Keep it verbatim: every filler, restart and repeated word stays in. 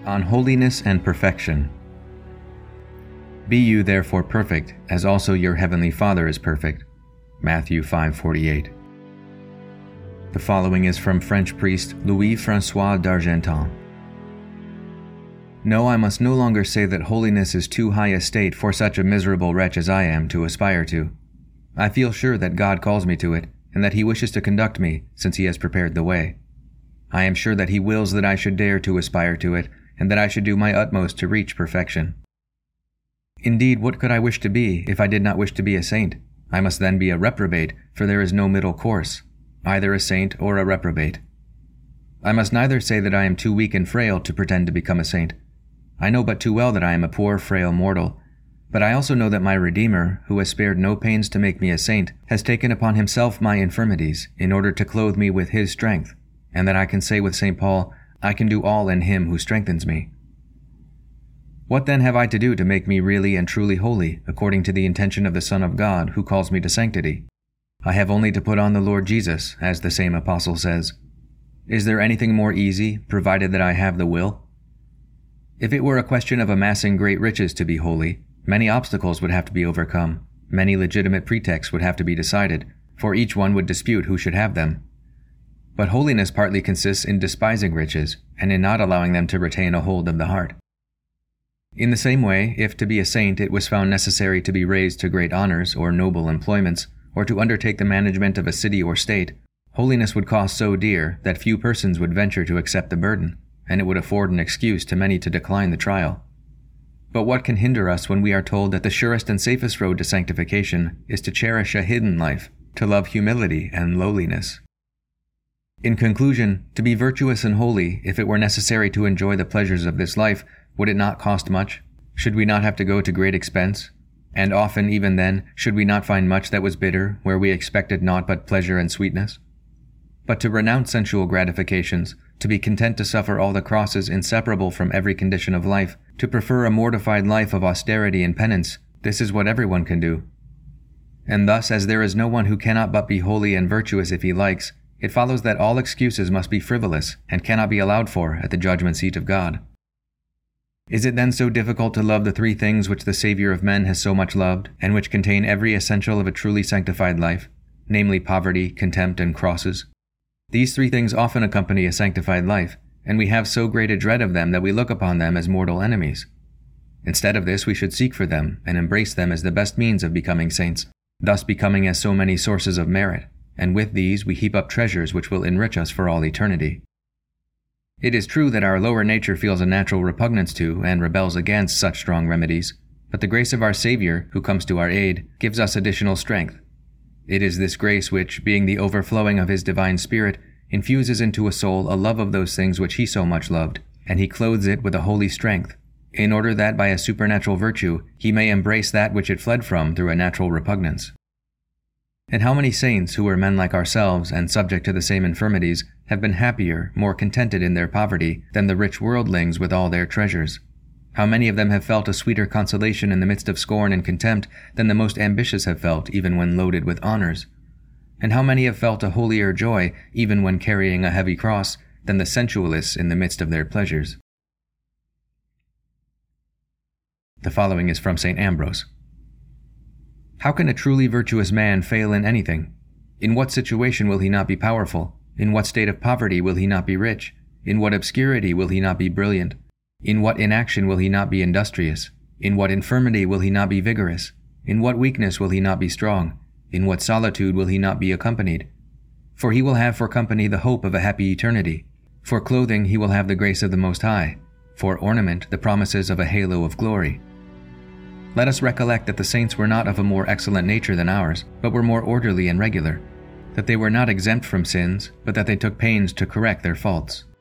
On holiness and perfection. Be you therefore perfect, as also your heavenly Father is perfect. Matthew five forty-eight. The following is from French priest Louis-François d'Argenton. No, I must no longer say that holiness is too high a state for such a miserable wretch as I am to aspire to. I feel sure that God calls me to it, and that He wishes to conduct me, since He has prepared the way. I am sure that He wills that I should dare to aspire to it, and that I should do my utmost to reach perfection. Indeed, what could I wish to be if I did not wish to be a saint? I must then be a reprobate, for there is no middle course, either a saint or a reprobate. I must neither say that I am too weak and frail to pretend to become a saint. I know but too well that I am a poor, frail mortal, but I also know that my Redeemer, who has spared no pains to make me a saint, has taken upon Himself my infirmities in order to clothe me with His strength, and that I can say with Saint Paul, I can do all in Him who strengthens me. What then have I to do to make me really and truly holy, according to the intention of the Son of God, who calls me to sanctity? I have only to put on the Lord Jesus, as the same apostle says. Is there anything more easy, provided that I have the will? If it were a question of amassing great riches to be holy, many obstacles would have to be overcome, many legitimate pretexts would have to be decided, for each one would dispute who should have them. But holiness partly consists in despising riches, and in not allowing them to retain a hold of the heart. In the same way, if to be a saint it was found necessary to be raised to great honors or noble employments, or to undertake the management of a city or state, holiness would cost so dear that few persons would venture to accept the burden, and it would afford an excuse to many to decline the trial. But what can hinder us when we are told that the surest and safest road to sanctification is to cherish a hidden life, to love humility and lowliness? In conclusion, to be virtuous and holy, if it were necessary to enjoy the pleasures of this life, would it not cost much? Should we not have to go to great expense? And often, even then, should we not find much that was bitter, where we expected naught but pleasure and sweetness? But to renounce sensual gratifications, to be content to suffer all the crosses inseparable from every condition of life, to prefer a mortified life of austerity and penance, this is what everyone can do. And thus, as there is no one who cannot but be holy and virtuous if he likes, it follows that all excuses must be frivolous and cannot be allowed for at the judgment seat of God. Is it then so difficult to love the three things which the Savior of men has so much loved, and which contain every essential of a truly sanctified life, namely poverty, contempt, and crosses? These three things often accompany a sanctified life, and we have so great a dread of them that we look upon them as mortal enemies. Instead of this, we should seek for them and embrace them as the best means of becoming saints, thus becoming as so many sources of merit, and with these we heap up treasures which will enrich us for all eternity. It is true that our lower nature feels a natural repugnance to and rebels against such strong remedies, but the grace of our Savior, who comes to our aid, gives us additional strength. It is this grace which, being the overflowing of His divine Spirit, infuses into a soul a love of those things which He so much loved, and He clothes it with a holy strength, in order that by a supernatural virtue He may embrace that which it fled from through a natural repugnance. And how many saints who were men like ourselves and subject to the same infirmities have been happier, more contented in their poverty than the rich worldlings with all their treasures? How many of them have felt a sweeter consolation in the midst of scorn and contempt than the most ambitious have felt even when loaded with honors? And how many have felt a holier joy even when carrying a heavy cross than the sensualists in the midst of their pleasures? The following is from Saint Ambrose. How can a truly virtuous man fail in anything? In what situation will he not be powerful? In what state of poverty will he not be rich? In what obscurity will he not be brilliant? In what inaction will he not be industrious? In what infirmity will he not be vigorous? In what weakness will he not be strong? In what solitude will he not be accompanied? For he will have for company the hope of a happy eternity. For clothing he will have the grace of the Most High. For ornament the promises of a halo of glory. Let us recollect that the saints were not of a more excellent nature than ours, but were more orderly and regular, that they were not exempt from sins, but that they took pains to correct their faults.